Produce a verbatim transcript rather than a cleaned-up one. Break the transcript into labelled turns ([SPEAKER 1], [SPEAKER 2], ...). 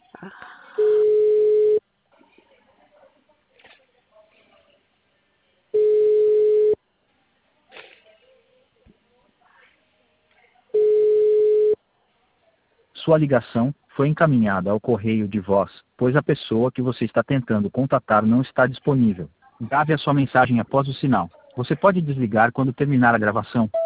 [SPEAKER 1] Sua ligação foi encaminhada ao correio de voz, pois a pessoa que você está tentando contatar não está disponível. Grave a sua mensagem após o sinal. Você pode desligar quando terminar a gravação.